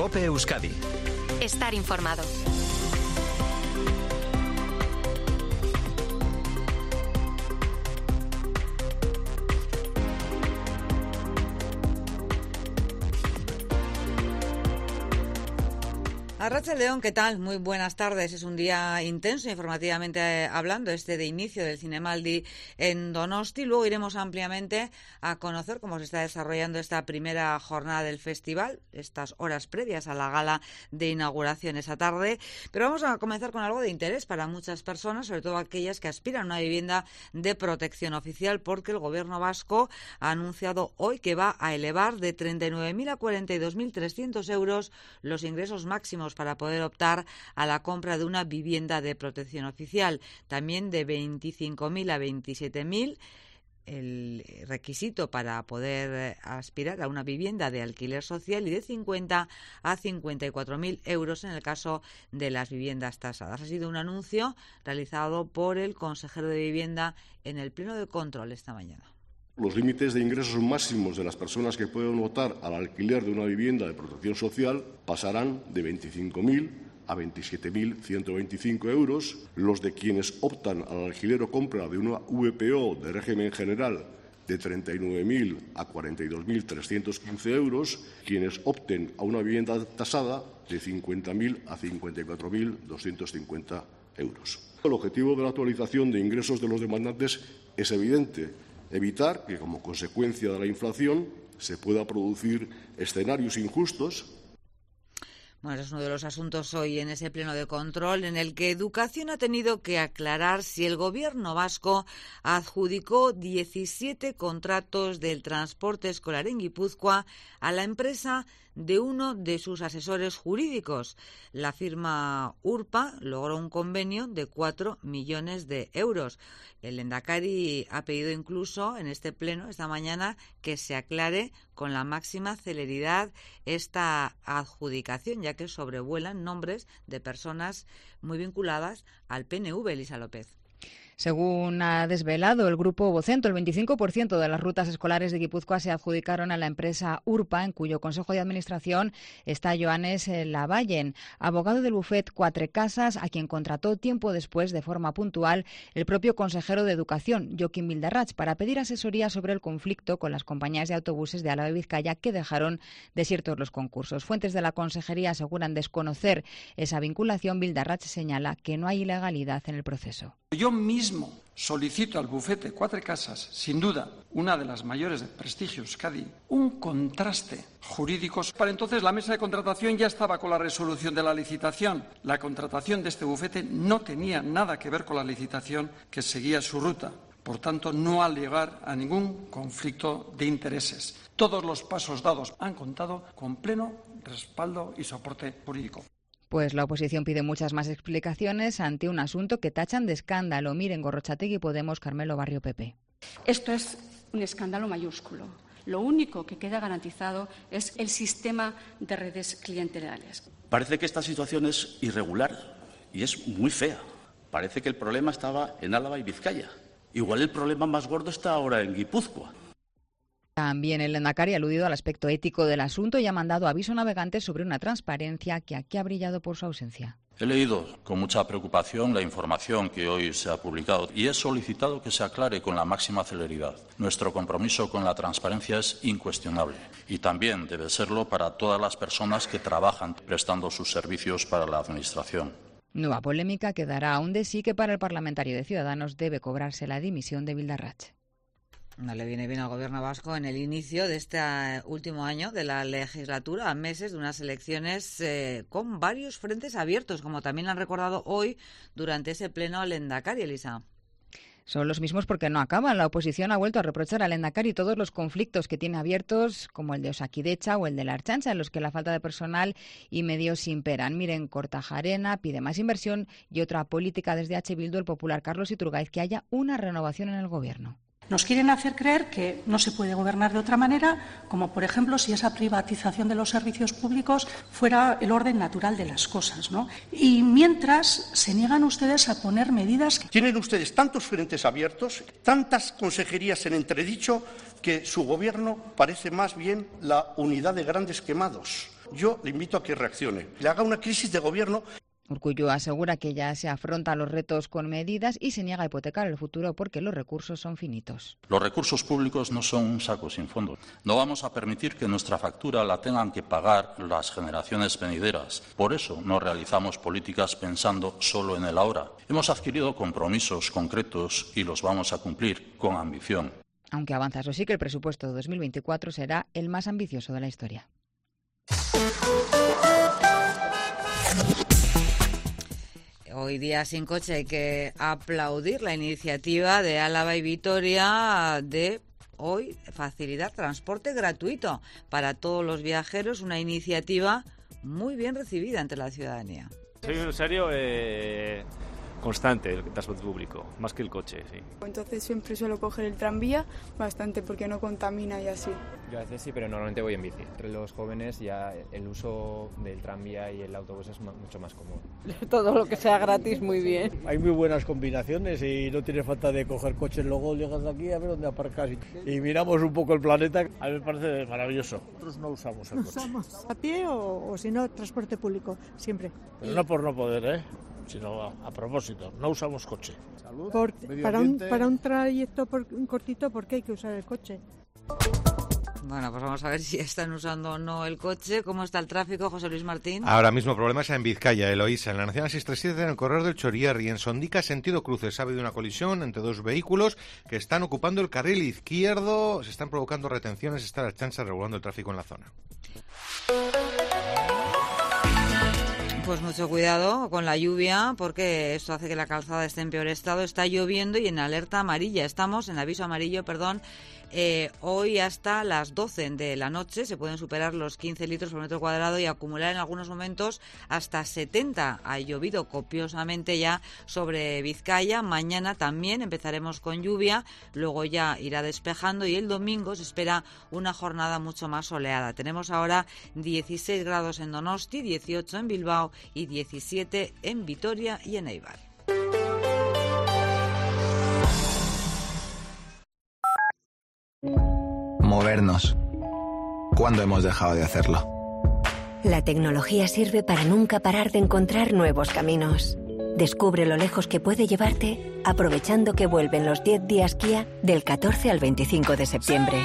COPE Euskadi. Estar informado. Arratsaldeon, ¿qué tal? Muy buenas tardes. Es un día intenso informativamente hablando, de inicio del Zinemaldi en Donosti. Luego iremos ampliamente a conocer cómo se está desarrollando esta primera jornada del festival, estas horas previas a la gala de inauguración esa tarde. Pero vamos a comenzar con algo de interés para muchas personas, sobre todo aquellas que aspiran a una vivienda de protección oficial, porque el Gobierno vasco ha anunciado hoy que va a elevar de 39.000 a 42.300 euros los ingresos máximos para poder optar a la compra de una vivienda de protección oficial. También de 25.000 a 27.000 el requisito para poder aspirar a una vivienda de alquiler social, y de 50 a 54.000 euros en el caso de las viviendas tasadas. Ha sido un anuncio realizado por el consejero de Vivienda en el Pleno de Control esta mañana. Los límites de ingresos máximos de las personas que pueden optar al alquiler de una vivienda de protección social pasarán de 25.000 a 27.125 euros. Los de quienes optan al alquiler o compra de una VPO de régimen general, de 39.000 a 42.315 euros. Quienes opten a una vivienda tasada, de 50.000 a 54.250 euros. El objetivo de la actualización de ingresos de los demandantes es evidente: evitar que, como consecuencia de la inflación, se pueda producir escenarios injustos. Bueno, es uno de los asuntos hoy en ese pleno de control, en el que Educación ha tenido que aclarar si el Gobierno vasco adjudicó 17 contratos del transporte escolar en Guipúzcoa a la empresa de uno de sus asesores jurídicos. La firma URPA logró un convenio de 4 millones de euros. El Lehendakari ha pedido incluso en este pleno, esta mañana, que se aclare con la máxima celeridad esta adjudicación, ya que sobrevuelan nombres de personas muy vinculadas al PNV. Elisa López. Según ha desvelado el grupo Vocento, el 25% de las rutas escolares de Guipúzcoa se adjudicaron a la empresa URPA, en cuyo consejo de administración está Joanes Lavallen, abogado del bufet Quatre Casas, a quien contrató tiempo después, de forma puntual, el propio consejero de Educación, Joaquín Bildarratz, para pedir asesoría sobre el conflicto con las compañías de autobuses de Álava y Vizcaya que dejaron desiertos los concursos. Fuentes de la consejería aseguran desconocer esa vinculación. Bildarratz señala que no hay ilegalidad en el proceso. Yo mismo solicito al bufete Quatre Casas, sin duda una de las mayores de prestigio Euskadi, un contraste jurídico. Para entonces la mesa de contratación ya estaba con la resolución de la licitación. La contratación de este bufete no tenía nada que ver con la licitación, que seguía su ruta. Por tanto, no al llegar a ningún conflicto de intereses. Todos los pasos dados han contado con pleno respaldo y soporte jurídico. Pues la oposición pide muchas más explicaciones ante un asunto que tachan de escándalo. Miren, Gorrotxategi, Podemos, Carmelo Barrio, PP. Esto es un escándalo mayúsculo. Lo único que queda garantizado es el sistema de redes clientelares. Parece que esta situación es irregular y es muy fea. Parece que el problema estaba en Álava y Vizcaya. Igual el problema más gordo está ahora en Guipúzcoa. También el Lehendakari ha aludido al aspecto ético del asunto y ha mandado aviso a navegantes sobre una transparencia que aquí ha brillado por su ausencia. He leído con mucha preocupación la información que hoy se ha publicado y he solicitado que se aclare con la máxima celeridad. Nuestro compromiso con la transparencia es incuestionable y también debe serlo para todas las personas que trabajan prestando sus servicios para la Administración. Nueva polémica que dará aún de sí que para el parlamentario de Ciudadanos debe cobrarse la dimisión de Bildarratz. No le viene bien al Gobierno vasco en el inicio de este último año de la legislatura, a meses de unas elecciones con varios frentes abiertos, como también han recordado hoy durante ese pleno al Lehendakari, Elisa. Son los mismos porque no acaban. La oposición ha vuelto a reprochar al Lehendakari todos los conflictos que tiene abiertos, como el de Osakidecha o el de la Ertzaintza, en los que la falta de personal y medios imperan. Miren, Kortajarena pide más inversión y otra política desde H. Bildu, el popular Carlos Iturgaiz, que haya una renovación en el Gobierno. Nos quieren hacer creer que no se puede gobernar de otra manera, como por ejemplo si esa privatización de los servicios públicos fuera el orden natural de las cosas, ¿no? Y mientras se niegan ustedes a poner medidas. Tienen ustedes tantos frentes abiertos, tantas consejerías en entredicho, que su gobierno parece más bien la unidad de grandes quemados. yo le invito a que reaccione, le haga una crisis de gobierno. Urkullu asegura que ya se afronta los retos con medidas y se niega a hipotecar el futuro porque los recursos son finitos. Los recursos públicos no son un saco sin fondo. No vamos a permitir que nuestra factura la tengan que pagar las generaciones venideras. Por eso no realizamos políticas pensando solo en el ahora. Hemos adquirido compromisos concretos y los vamos a cumplir con ambición. Aunque avanza, eso sí, que el presupuesto de 2024 será el más ambicioso de la historia. Hoy día sin coche hay que aplaudir la iniciativa de Álava y Vitoria de hoy facilitar transporte gratuito para todos los viajeros, una iniciativa muy bien recibida entre la ciudadanía. Soy un usuario constante del transporte público, más que el coche, sí. Entonces siempre suelo coger el tranvía bastante porque no contamina y así. Yo a veces sí, pero normalmente voy en bici. Entre los jóvenes ya el uso del tranvía y el autobús es mucho más común. Todo lo que sea gratis, muy bien. Hay muy buenas combinaciones y no tienes falta de coger coches, luego llegas de aquí a ver dónde aparcas y miramos un poco el planeta. A mí me parece maravilloso. Nosotros no usamos el coche. ¿Usamos a pie o si no, transporte público? Siempre. Pero no por no poder, sino a propósito, no usamos coche. Salud, para un trayecto cortito, ¿por qué hay que usar el coche? Bueno, pues vamos a ver si están usando o no el coche. ¿Cómo está el tráfico, José Luis Martín? Ahora mismo problemas en Vizcaya, Eloísa, en la Nacional 637, en el corredor del Chorierri, en Sondica, sentido cruces. Ha habido una colisión entre dos vehículos que están ocupando el carril izquierdo, se están provocando retenciones, está la Ertzaintza regulando el tráfico en la zona. Pues mucho cuidado con la lluvia, porque esto hace que la calzada esté en peor estado. Está lloviendo y en alerta amarilla. Estamos en aviso amarillo, hoy hasta las 12 de la noche se pueden superar los 15 litros por metro cuadrado y acumular en algunos momentos hasta 70. Ha llovido copiosamente ya sobre Vizcaya. Mañana también empezaremos con lluvia, luego ya irá despejando y el domingo se espera una jornada mucho más soleada. Tenemos ahora 16 grados en Donosti, 18 en Bilbao y 17 en Vitoria y en Eibar. Movernos. ¿Cuándo hemos dejado de hacerlo? La tecnología sirve para nunca parar de encontrar nuevos caminos. Descubre lo lejos que puede llevarte aprovechando que vuelven los 10 días Kia del 14 al 25 de septiembre.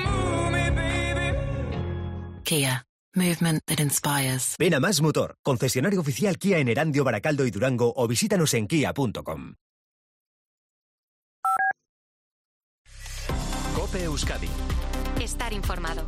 Kia. Movement that inspires. Ven a Más Motor, concesionario oficial Kia en Erandio, Baracaldo y Durango, o visítanos en kia.com. COPE Euskadi. Estar informado.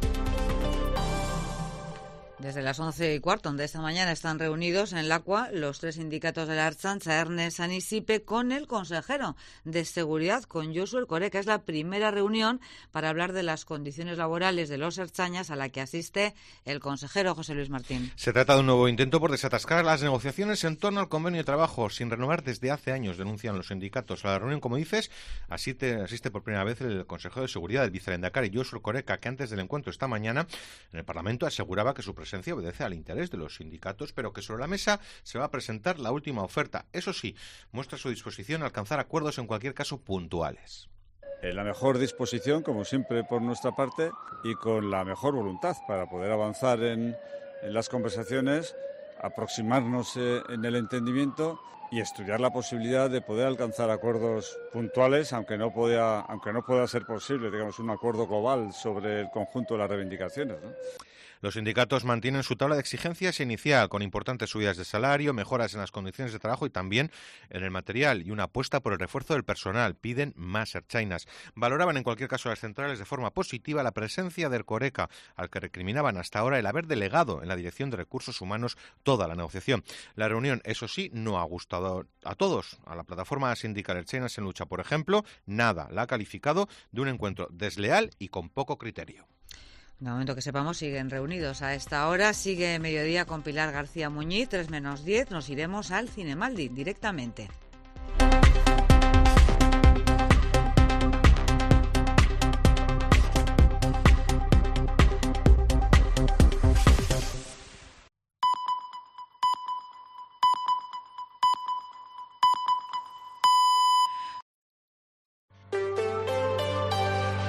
Desde las 11:15 de esta mañana están reunidos en Lacua los tres sindicatos de la Ertzaintza, Erne, San y Sipe, con el consejero de Seguridad, con Josu Erkoreka. Es la primera reunión para hablar de las condiciones laborales de los ertzainas a la que asiste el consejero José Luis Martín. Se trata de un nuevo intento por desatascar las negociaciones en torno al convenio de trabajo, sin renovar desde hace años, denuncian los sindicatos. A la reunión, como dices, asiste por primera vez el consejero de Seguridad, el vicelehendakari Josu Erkoreka, que antes del encuentro esta mañana en el Parlamento aseguraba que su presencia obedece al interés de los sindicatos, pero que sobre la mesa se va a presentar la última oferta. Eso sí, muestra su disposición a alcanzar acuerdos en cualquier caso puntuales. La mejor disposición, como siempre, por nuestra parte, y con la mejor voluntad para poder avanzar en las conversaciones, aproximarnos en el entendimiento y estudiar la posibilidad de poder alcanzar acuerdos puntuales, aunque no pueda ser posible, digamos, un acuerdo global sobre el conjunto de las reivindicaciones, ¿no? Los sindicatos mantienen su tabla de exigencias inicial, con importantes subidas de salario, mejoras en las condiciones de trabajo y también en el material, y una apuesta por el refuerzo del personal. Piden más ertzainas. Valoraban en cualquier caso las centrales de forma positiva la presencia de Erkoreka, al que recriminaban hasta ahora el haber delegado en la Dirección de Recursos Humanos toda la negociación. La reunión, eso sí, no ha gustado a todos. A la plataforma sindical Ertzainas en Lucha, por ejemplo, nada. La ha calificado de un encuentro desleal y con poco criterio. De momento que sepamos, siguen reunidos a esta hora. Sigue Mediodía con Pilar García Muñiz, 3 menos 10. Nos iremos al Cinemaldi directamente.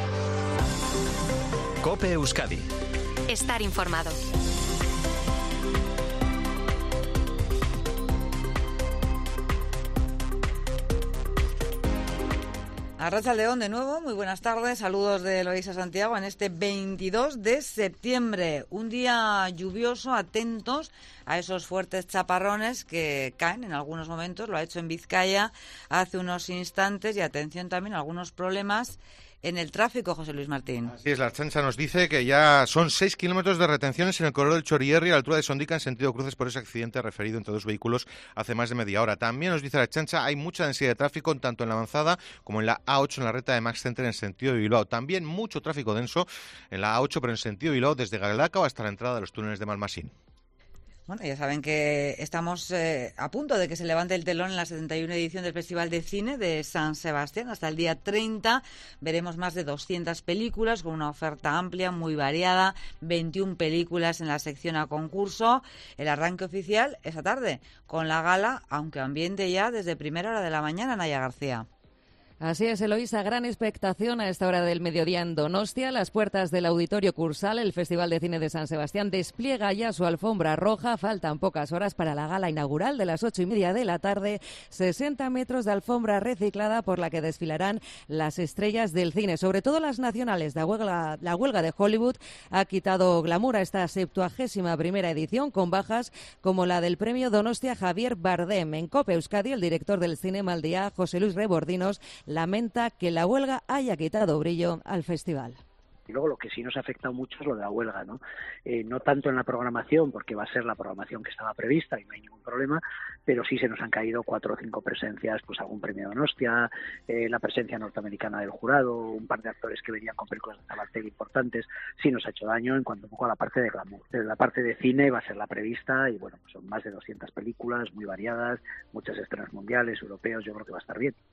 COPE Euskadi. Estar informado. Arratsaldeón de nuevo, muy buenas tardes, saludos de Eloísa Santiago en este 22 de septiembre, un día lluvioso, atentos a esos fuertes chaparrones que caen en algunos momentos, lo ha hecho en Vizcaya hace unos instantes, y atención también a algunos problemas en el tráfico, José Luis Martín. Así es, la Ertzaintza nos dice que ya son 6 kilómetros de retenciones en el corredor del Chorierri a la altura de Sondica en sentido cruces por ese accidente referido entre dos vehículos hace más de media hora. También nos dice la Ertzaintza hay mucha densidad de tráfico tanto en la avanzada como en la A8 en la recta de Max Center en sentido de Bilbao. También mucho tráfico denso en la A8 pero en sentido de Bilbao desde Galdacao hasta la entrada de los túneles de Malmasín. Bueno, ya saben que estamos a punto de que se levante el telón en la 71 edición del Festival de Cine de San Sebastián. Hasta el día 30 veremos más de 200 películas con una oferta amplia, muy variada, 21 películas en la sección a concurso. El arranque oficial esta tarde con la gala, aunque ambiente ya desde primera hora de la mañana, Naya García. Así es, Eloísa, gran expectación a esta hora del mediodía en Donostia. Las puertas del Auditorio Cursal, el Festival de Cine de San Sebastián, despliega ya su alfombra roja. Faltan pocas horas para la gala inaugural de las 8:30 de la tarde. 60 metros de alfombra reciclada por la que desfilarán las estrellas del cine, sobre todo las nacionales. La huelga de Hollywood ha quitado glamour a esta 71ª edición, con bajas como la del premio Donostia Javier Bardem. En COPE Euskadi, el director del Cinema al Día, José Luis Rebordinos, lamenta que la huelga haya quitado brillo al festival. Y luego lo que sí nos ha afectado mucho es lo de la huelga, ¿no? No tanto en la programación, porque va a ser la programación que estaba prevista y no hay ningún problema, pero sí se nos han caído 4 o 5 presencias, pues algún premio Donostia, la presencia norteamericana del jurado, un par de actores que venían con películas de Zabaltegui importantes. Sí nos ha hecho daño en cuanto un poco a la parte de glamour. Pero la parte de cine va a ser la prevista y bueno, pues son más de 200 películas muy variadas, muchas estrenos mundiales, europeos, yo creo que va a estar bien.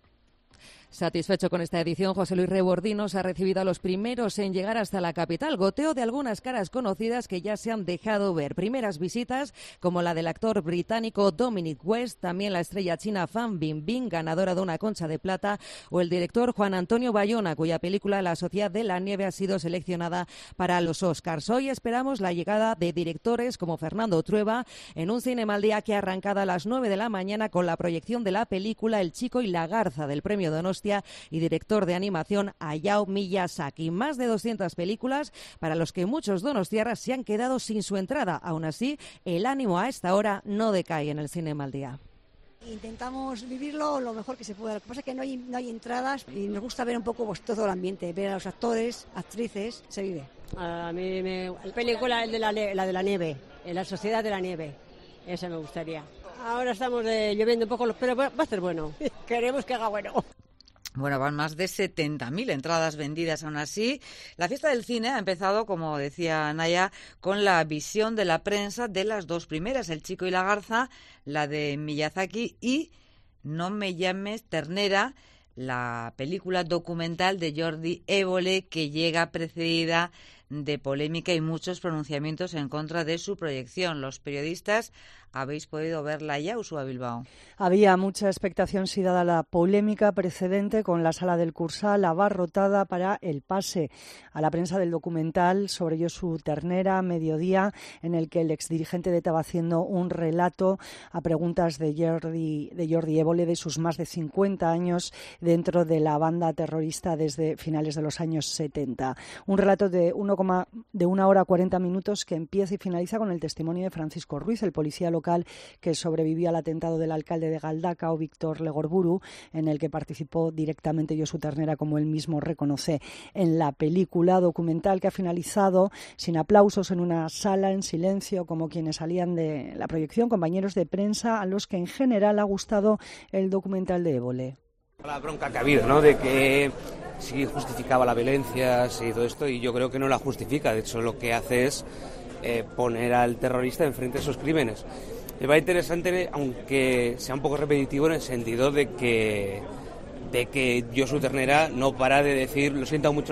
Satisfecho con esta edición, José Luis Rebordinos ha recibido a los primeros en llegar hasta la capital. Goteo de algunas caras conocidas que ya se han dejado ver. Primeras visitas como la del actor británico Dominic West, también la estrella china Fan Bingbing, ganadora de una Concha de Plata, o el director Juan Antonio Bayona, cuya película La Sociedad de la Nieve ha sido seleccionada para los Oscars. Hoy esperamos la llegada de directores como Fernando Trueba en un Cinema al Día que ha arrancado a las 9 de la mañana con la proyección de la película El Chico y la Garza del premio Donostia y director de animación Hayao Miyazaki. Más de 200 películas para los que muchos donostiarras se han quedado sin su entrada. Aún así, el ánimo a esta hora no decae en el Cinema al Día. Intentamos vivirlo lo mejor que se pueda. Lo que pasa es que no hay entradas y nos gusta ver un poco pues, todo el ambiente, ver a los actores, actrices, se vive. A mí la película la de la nieve, La Sociedad de la Nieve, esa me gustaría. Ahora estamos lloviendo un poco, pero va a ser bueno. Queremos que haga bueno. Bueno, van más de 70.000 entradas vendidas aún así. La fiesta del cine ha empezado, como decía Naya, con la visión de la prensa de las dos primeras, El Chico y la Garza, la de Miyazaki, y No me llames ternera, la película documental de Jordi Évole, que llega precedida de polémica y muchos pronunciamientos en contra de su proyección. Los periodistas habéis podido verla ya, Ursúa Bilbao. Había mucha expectación si dada la polémica precedente con la sala del Cursal abarrotada para el pase a la prensa del documental sobre Josu Ternera, Mediodía, en el que el exdirigente estaba haciendo un relato a preguntas de Jordi Évole de sus más de 50 años dentro de la banda terrorista desde finales de los años 70. Un relato de 1 hora 40 minutos que empieza y finaliza con el testimonio de Francisco Ruiz, el policía local que sobrevivió al atentado del alcalde de Galdacao, Víctor Legorburu, en el que participó directamente Josu Ternera, como él mismo reconoce en la película documental, que ha finalizado sin aplausos en una sala en silencio, como quienes salían de la proyección, compañeros de prensa a los que en general ha gustado el documental de Évole. La bronca que ha habido, ¿no?, de que sí justificaba la violencia, sí, todo esto, y yo creo que no la justifica. De hecho, lo que hace es poner al terrorista enfrente de esos crímenes. Me va interesante, aunque sea un poco repetitivo, en el sentido de que Josu Ternera no para de decir lo siento mucho,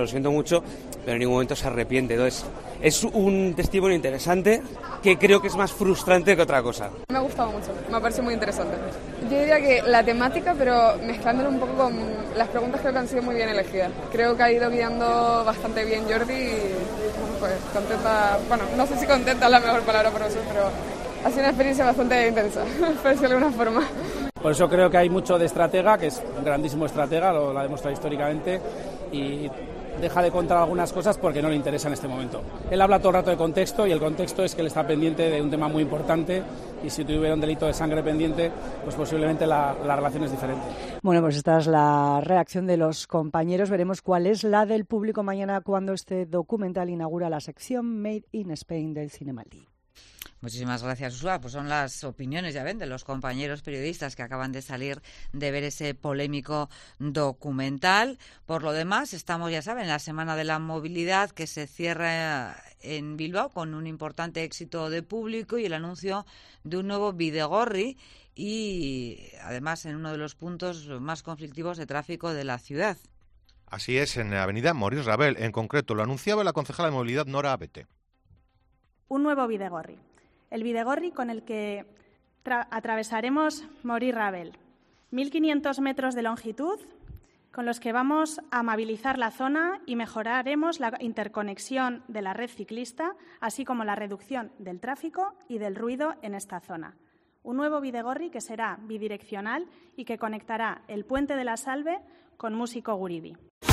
pero en ningún momento se arrepiente. Entonces, es un testimonio interesante que creo que es más frustrante que otra cosa. Me ha gustado mucho, me ha parecido muy interesante. Yo diría que la temática, pero mezclándolo un poco con las preguntas, creo que han sido muy bien elegidas. Creo que ha ido guiando bastante bien Jordi y pues contenta, bueno, no sé si contenta es la mejor palabra para eso, pero ha sido una experiencia bastante intensa, por decirlo de alguna forma. Por eso creo que hay mucho de estratega, que es un grandísimo estratega, lo ha demostrado históricamente, y deja de contar algunas cosas porque no le interesa en este momento. Él habla todo el rato de contexto, y el contexto es que él está pendiente de un tema muy importante, y si tuviera un delito de sangre pendiente, pues posiblemente la relación es diferente. Bueno, pues esta es la reacción de los compañeros. Veremos cuál es la del público mañana cuando este documental inaugura la sección Made in Spain del Cinemaldi. Muchísimas gracias, Ursula. Pues son las opiniones, ya ven, de los compañeros periodistas que acaban de salir de ver ese polémico documental. Por lo demás, estamos, ya saben, en la Semana de la Movilidad, que se cierra en Bilbao con un importante éxito de público y el anuncio de un nuevo Bidegorri, y además en uno de los puntos más conflictivos de tráfico de la ciudad. Así es, en la avenida Maurice Ravel. En concreto, lo anunciaba la concejala de Movilidad, Nora Abete. Un nuevo Bidegorri. El Bidegorri con el que atravesaremos Maurice Ravel. 1.500 metros de longitud, con los que vamos a amabilizar la zona y mejoraremos la interconexión de la red ciclista, así como la reducción del tráfico y del ruido en esta zona. Un nuevo Bidegorri que será bidireccional y que conectará el Puente de la Salve con Músico Guridi.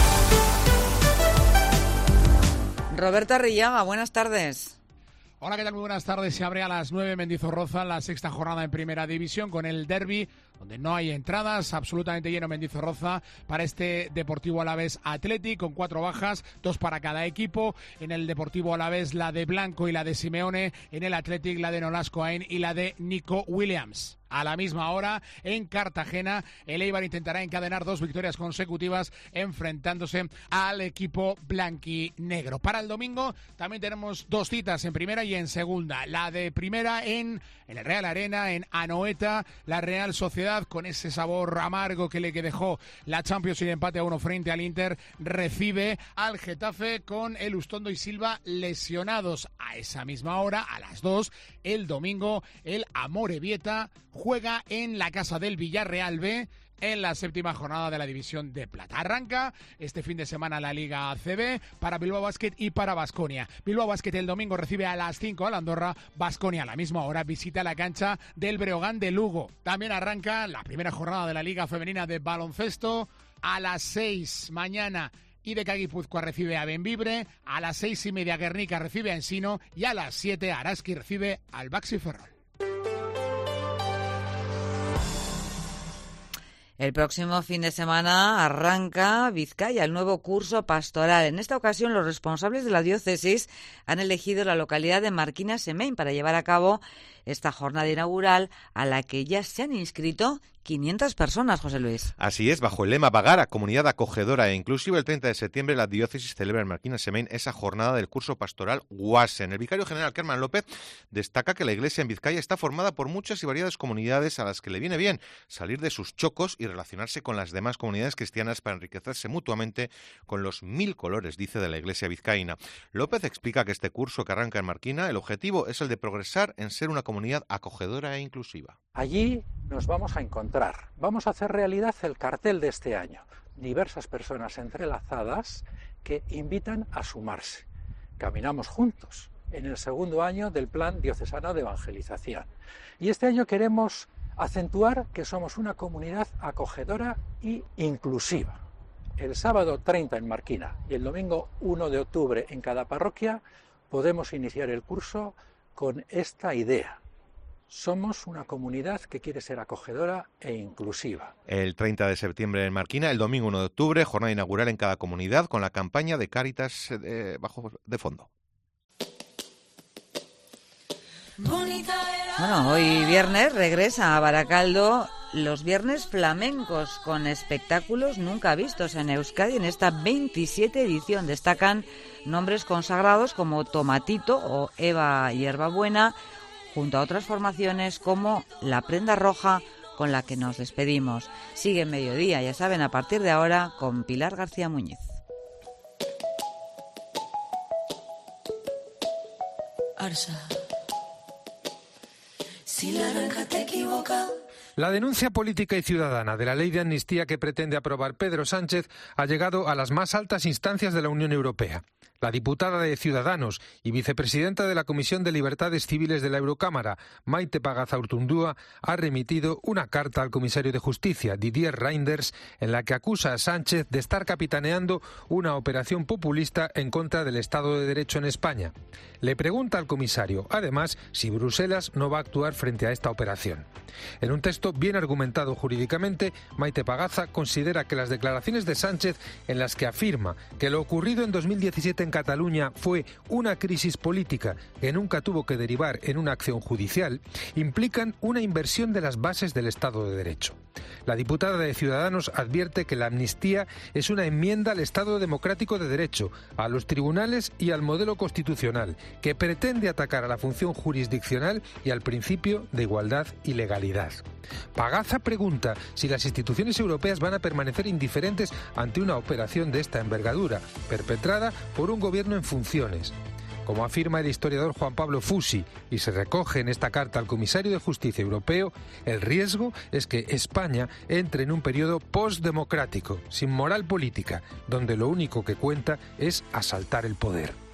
Roberto Arrillaga, buenas tardes. Hola, ¿qué tal? Muy buenas tardes. Se abre a las 9 Mendizorroza la sexta jornada en Primera División con el derbi, donde no hay entradas, absolutamente lleno Mendizorroza para este Deportivo Alavés Athletic, con 4 bajas, 2 para cada equipo. En el Deportivo Alavés la de Blanco y la de Simeone, en el Athletic la de Nolasco Ain y la de Nico Williams. A la misma hora, en Cartagena, el Eibar intentará encadenar 2 victorias consecutivas enfrentándose al equipo blanquinegro. Para el domingo también tenemos 2 citas en primera y en segunda. La de primera en el Real Arena, en Anoeta, la Real Sociedad, con ese sabor amargo que le dejó la Champions y el empate a 1 frente al Inter, recibe al Getafe con el Ustondo y Silva lesionados. A esa misma hora, a las 2, el domingo, el Amorebieta juega en la casa del Villarreal B en la 7ª jornada de la División de Plata. Arranca este fin de semana la Liga ACB para Bilbao Basket y para Baskonia. Bilbao Basket el domingo recibe a las 5 al Andorra. Baskonia a la misma hora visita la cancha del Breogán de Lugo. También arranca la primera jornada de la Liga Femenina de Baloncesto a las 6 mañana. IDK Guipúzcoa recibe a Benvibre, a las 6:30 Guernica recibe a Ensino y a las 7 Araski recibe al Baxi Ferrol. El próximo fin de semana arranca Vizcaya, el nuevo curso pastoral. En esta ocasión, los responsables de la diócesis han elegido la localidad de Marquina-Semain para llevar a cabo esta jornada inaugural, a la que ya se han inscrito 500 personas, José Luis. Así es, bajo el lema Bagara, comunidad acogedora e inclusiva, el 30 de septiembre la diócesis celebra en Marquina-Semain esa jornada del curso pastoral Guasen. El vicario general Kerman López destaca que la iglesia en Vizcaya está formada por muchas y variadas comunidades a las que le viene bien salir de sus chocos y relacionarse con las demás comunidades cristianas para enriquecerse mutuamente con los 1000 colores, dice, de la iglesia vizcaína. López explica que este curso que arranca en Marquina, el objetivo es el de progresar en ser una comunidad acogedora e inclusiva. Allí nos vamos a encontrar, vamos a hacer realidad el cartel de este año. Diversas personas entrelazadas que invitan a sumarse. Caminamos juntos en el segundo año del Plan Diocesano de Evangelización. Y este año queremos acentuar que somos una comunidad acogedora y inclusiva. El sábado 30 en Marquina y el domingo 1 de octubre en cada parroquia podemos iniciar el curso con esta idea. Somos una comunidad que quiere ser acogedora e inclusiva. El 30 de septiembre en Marquina, el domingo 1 de octubre, jornada inaugural en cada comunidad con la campaña de Cáritas bajo de fondo. Bueno, hoy viernes regresa a Baracaldo los viernes flamencos con espectáculos nunca vistos en Euskadi en esta 27 edición. Destacan nombres consagrados como Tomatito o Eva Hierbabuena, junto a otras formaciones como La Prenda Roja, con la que nos despedimos. Sigue en Mediodía, ya saben, a partir de ahora con Pilar García Muñiz. Arsa. Si la naranja te equivoca. La denuncia política y ciudadana de la ley de amnistía que pretende aprobar Pedro Sánchez ha llegado a las más altas instancias de la Unión Europea. La diputada de Ciudadanos y vicepresidenta de la Comisión de Libertades Civiles de la Eurocámara, Maite Pagazaurtundúa, ha remitido una carta al comisario de Justicia, Didier Reynders, en la que acusa a Sánchez de estar capitaneando una operación populista en contra del Estado de Derecho en España. Le pregunta al comisario, además, si Bruselas no va a actuar frente a esta operación. En un texto bien argumentado jurídicamente, Maite Pagaza considera que las declaraciones de Sánchez, en las que afirma que lo ocurrido en 2017 en Cataluña fue una crisis política que nunca tuvo que derivar en una acción judicial, implican una inversión de las bases del Estado de Derecho. La diputada de Ciudadanos advierte que la amnistía es una enmienda al Estado democrático de derecho, a los tribunales y al modelo constitucional, que pretende atacar a la función jurisdiccional y al principio de igualdad y legalidad. Pagaza pregunta si las instituciones europeas van a permanecer indiferentes ante una operación de esta envergadura, perpetrada por un gobierno en funciones. Como afirma el historiador Juan Pablo Fusi, y se recoge en esta carta al comisario de Justicia europeo, el riesgo es que España entre en un periodo postdemocrático, sin moral política, donde lo único que cuenta es asaltar el poder.